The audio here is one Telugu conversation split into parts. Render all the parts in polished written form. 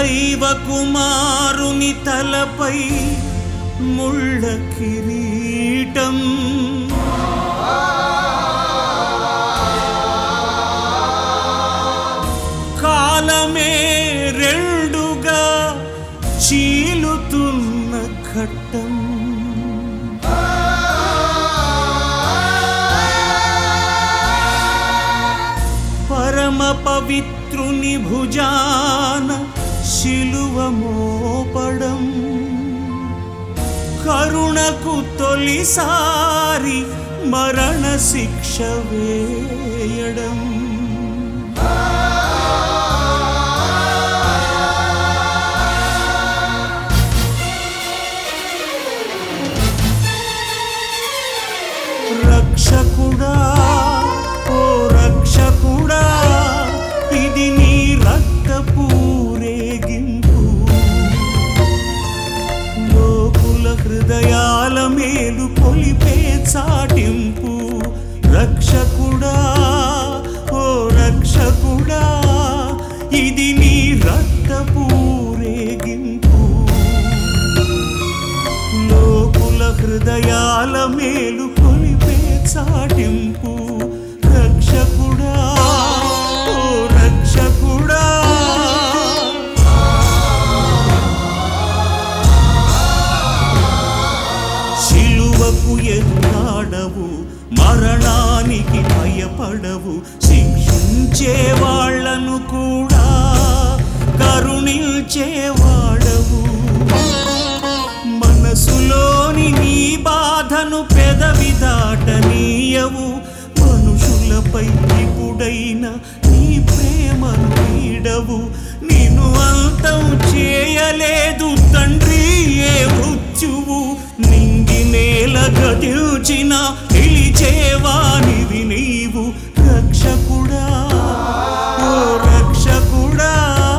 దైవ కుమారుని తలపై ముళ్ళ కిరీటం కాలమే రెండుగా చీలుతున్న ఘట్టం పరమ పవిత్రుని భుజాన శిలువ మోపడం కరుణకు తొలిసారి మరణ శిక్ష వేయడం రక్షకుడా ఓ రక్షకుడా ఇది నీ రక్తపు ఊరేగింపు లోకుల హృదయాల మేలు కొలిపే చాటింపు రక్షకుడా ఓ రక్షకుడా ఇది నీ రక్తపు ఊరేగింపు లోకుల హృదయాల మేలు కొలిపే చాటింపు రక్షకుడా ఓ రక్షకుడా శిలువకు ఎదురాడవు మరణానికి భయపడవు శిక్షించే వాళ్ళను కూడా కరుణించేవాడవు మనసులోని నీ బాధను పెదవి దాటనీయవు మనుషులపై ఇప్పుడైనా నీ ప్రేమను వీడవు నిన్ను అంతం చేయలేదు తండ్రి ఏ మృత్యువు నింగి నేల గతిల్చిన పిలిచేవానివి నీవు రక్షకుడా ఓ రక్షకుడా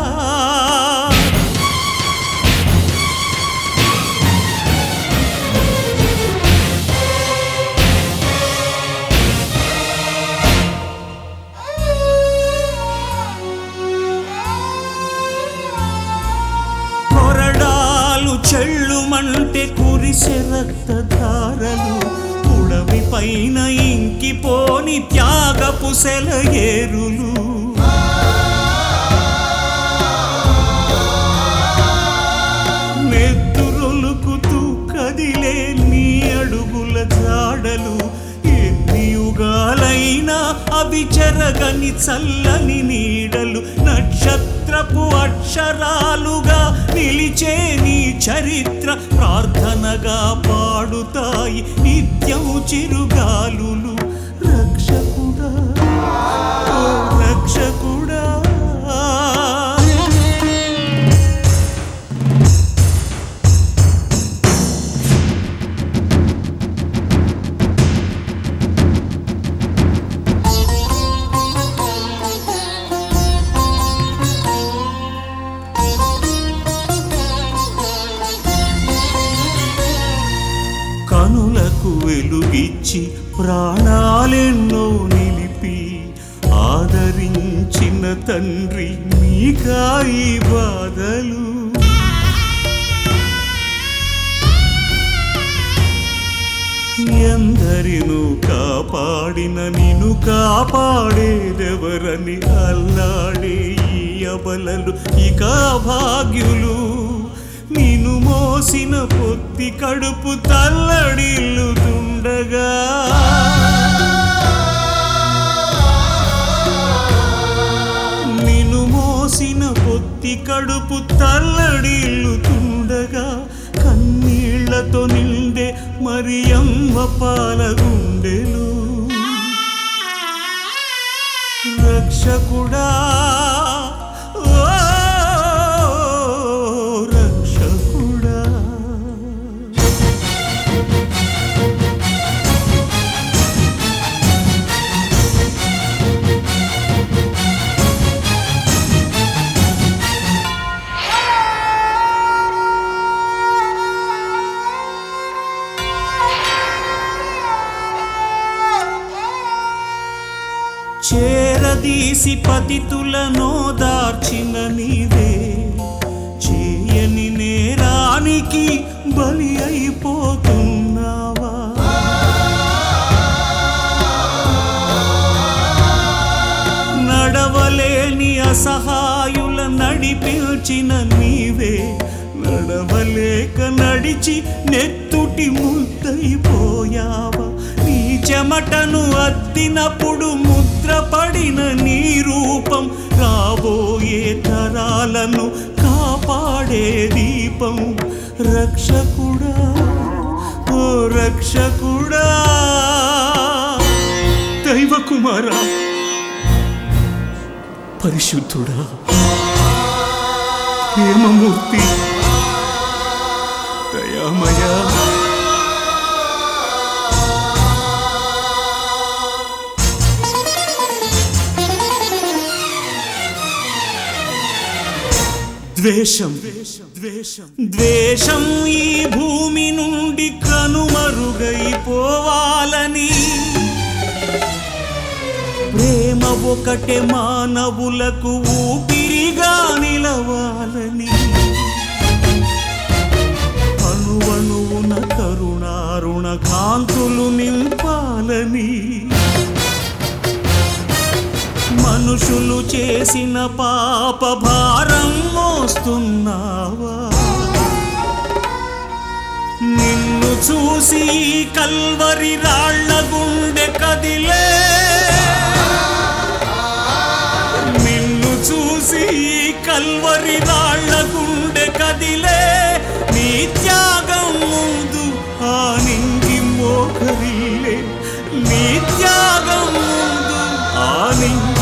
చెళ్ళుమంటే కురిసే రక్తధారలు ఉడవి పైన ఇంకిపోని త్యాగపు సెలయేరులు నెత్తురొలుకుతూ కదిలే నీ అడుగుల జాడలు ఎన్ని యుగాలైనా అవి చెరగని చల్లని నీడలు నక్షత్రపు అక్షరాలుగా నిలిచే నీ చరిత్ర ప్రార్థనగా పాడుతాయి నిత్యం చిరుగాలులు రక్షకుడా ఓ రక్షకుడా కనులకు వెలుగిచ్చి ప్రాణాలెన్నో నిలిపి ఆదరించిన తండ్రి మీకాయి బాధలు ఎందరినూ కాపాడిన నిన్ను కాపాడేదెవరని అల్లాడే ఈ అబలలు ఇక భాగ్యులు నిన్ను మోసిన పొత్తి కడుపు తల్లడిల్లుతుండగా నిన్ను మోసిన పొత్తి కడుపు తల్లడిల్లుతుండగా కన్నీళ్లతో నిండే మరియమ్మ పాల గుండెలు రక్షకుడా చేరదీసి పతితులను దార్చిన నీవే దానికి బలి అయిపోతున్నావా? నడవలేని అసహాయుల నడిపించిన నీవే నడవలేక నడిచి నెత్తుటి ముద్దయిపోయావా? నీ చెమటను అద్దినప్పుడు ముద్రపడిన నీ రూపం రాబోయే తరాలను కాపాడే దీపం. రక్షకుడా ఓ రక్షకుడా, దైవకుమారా, పరిశుద్ధుడా, ప్రేమమూర్తి, దయామయా, ద్వేషం ద్వేషం ఈ భూమి నుండి కనుమరుగైపోవాలని, ప్రేమ ఒకటే మానవులకు ఊపిరిగా నిలవాలని, అణువణువున కరుణారుణ కాంతులు నింపాలని, మనుషులు చేసిన పాప భారం మోస్తున్నావా? నిన్ను చూసి కల్వరి రాళ్ల గుండె కదిలే, నిన్ను చూసి కల్వరి రాళ్ల గుండె కదిలే. నీ త్యాగం ముందు ఆ నింగి మోకరిల్లే, నీ త్యాగం ముందు ఆ నింగి